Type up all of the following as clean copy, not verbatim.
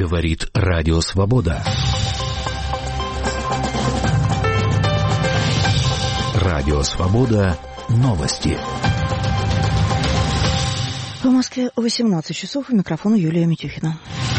Говорит Радио Свобода. Радио Свобода. Новости. В Москве 18 часов. У микрофона Юлия Митюхина.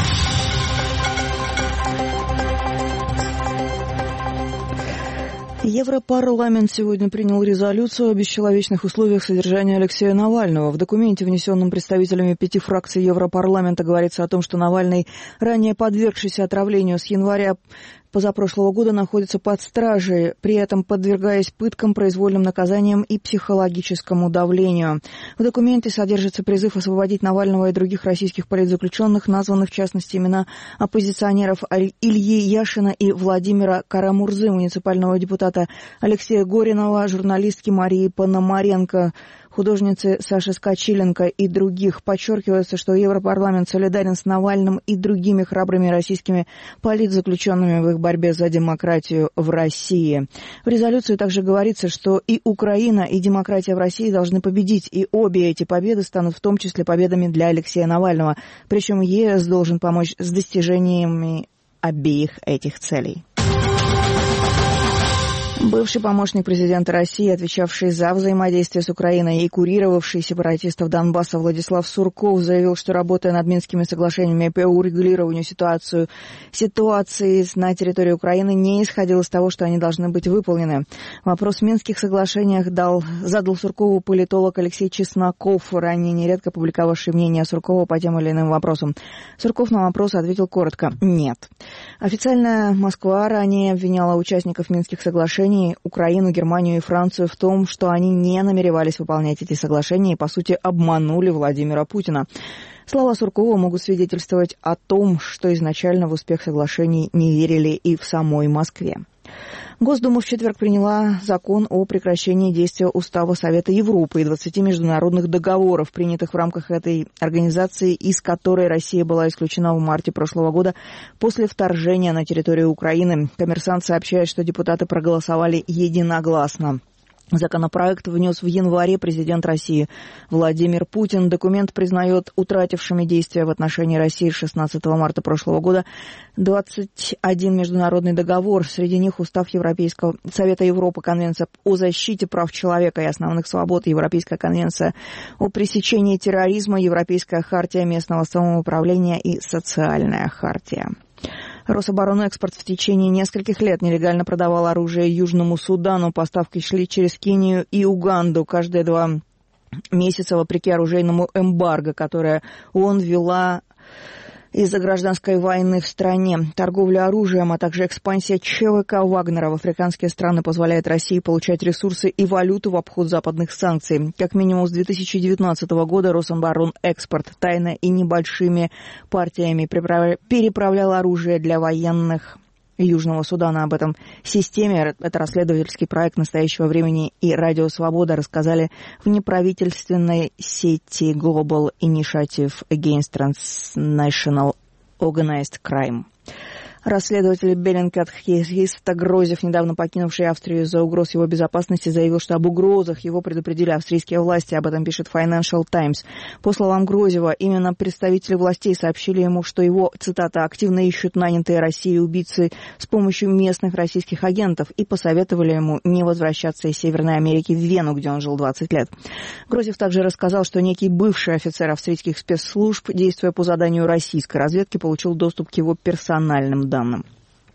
Европарламент сегодня принял резолюцию о бесчеловечных условиях содержания Алексея Навального. В документе, внесенном представителями 5 фракций Европарламента, говорится о том, что Навальный, ранее подвергшийся отравлению с января позапрошлого года, находится под стражей, при этом подвергаясь пыткам, произвольным наказаниям и психологическому давлению. В документе содержится призыв освободить Навального и других российских политзаключенных, названных в частности имена оппозиционеров Ильи Яшина и Владимира Карамурзы, муниципального депутата Алексея Горинова, журналистки Марии Пономаренко, художницы Саши Скочиленко и других. Подчеркивается, что Европарламент солидарен с Навальным и другими храбрыми российскими политзаключенными в их борьбе за демократию в России. В резолюции также говорится, что и Украина, и демократия в России должны победить, и обе эти победы станут в том числе победами для Алексея Навального. Причем ЕС должен помочь с достижениями обеих этих целей. Бывший помощник президента России, отвечавший за взаимодействие с Украиной и курировавший сепаратистов Донбасса Владислав Сурков, заявил, что, работая над Минскими соглашениями по урегулированию ситуации на территории Украины, не исходил из того, что они должны быть выполнены. Вопрос в Минских соглашениях задал Суркову политолог Алексей Чесноков, ранее нередко публиковавший мнение Суркова по тем или иным вопросам. Сурков на вопрос ответил коротко – нет. Официально Москва ранее обвиняла участников Минских соглашений, Украину, Германию и Францию в том, что они не намеревались выполнять эти соглашения и, по сути, обманули Владимира Путина. Слова Суркова могут свидетельствовать о том, что изначально в успех соглашений не верили и в самой Москве. Госдума в четверг приняла закон о прекращении действия Устава Совета Европы и 20 международных договоров, принятых в рамках этой организации, из которой Россия была исключена в марте прошлого года после вторжения на территорию Украины. «Коммерсант» сообщает, что депутаты проголосовали единогласно. Законопроект внес в январе президент России Владимир Путин. Документ признает утратившими действия в отношении России 16 марта прошлого года 21 международный договор. Среди них Устав Европейского Совета Европы, Конвенция о защите прав человека и основных свобод, Европейская конвенция о пресечении терроризма, Европейская хартия местного самоуправления и Социальная хартия. Рособоронэкспорт в течение нескольких лет нелегально продавал оружие Южному Судану. Поставки шли через Кению и Уганду каждые 2 месяца, вопреки оружейному эмбарго, которое ООН ввела из-за гражданской войны в стране. Торговля оружием, а также экспансия ЧВК Вагнера в африканские страны позволяет России получать ресурсы и валюту в обход западных санкций. Как минимум с 2019 года Рособоронэкспорт тайно и небольшими партиями переправлял оружие для военных Южного Судана. Об этом системе, это расследовательский проект настоящего времени и Радио Свобода, рассказали в неправительственной сети Global Initiative Against Transnational Organized Crime. Расследователь Беллинкет Христа Грозев, недавно покинувший Австрию из-за угроз его безопасности, заявил, что об угрозах его предупредили австрийские власти. Об этом пишет Financial Times. По словам Грозева, именно представители властей сообщили ему, что его, цитата, «активно ищут нанятые Россией убийцы с помощью местных российских агентов» и посоветовали ему не возвращаться из Северной Америки в Вену, где он жил 20 лет. Грозев также рассказал, что некий бывший офицер австрийских спецслужб, действуя по заданию российской разведки, получил доступ к его персональным данным.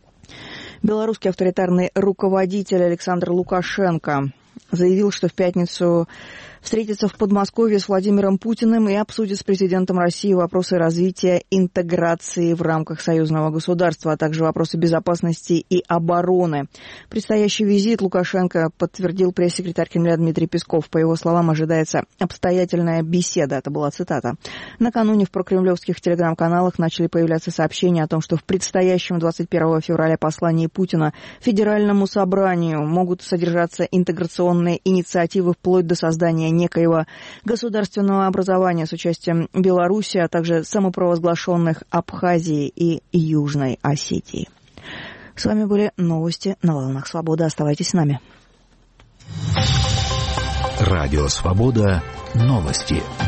Белорусский авторитарный руководитель Александр Лукашенко заявил, что в пятницу встретится в Подмосковье с Владимиром Путиным и обсудит с президентом России вопросы развития интеграции в рамках союзного государства, а также вопросы безопасности и обороны. Предстоящий визит Лукашенко подтвердил пресс-секретарь Кремля Дмитрий Песков. По его словам, ожидается обстоятельная беседа. Это была цитата. Накануне в прокремлевских телеграм-каналах начали появляться сообщения о том, что в предстоящем 21 февраля послании Путина Федеральному собранию могут содержаться интеграционные инициативы вплоть до создания некоего государственного образования с участием Беларуси, а также самопровозглашенных Абхазии и Южной Осетии. С вами были новости на волнах Свободы. Оставайтесь с нами. Радио Свобода. Новости.